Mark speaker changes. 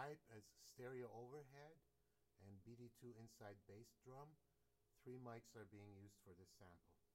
Speaker 1: pipe as stereo overhead and BD2 inside bass drum. 3 mics are being used for this sample.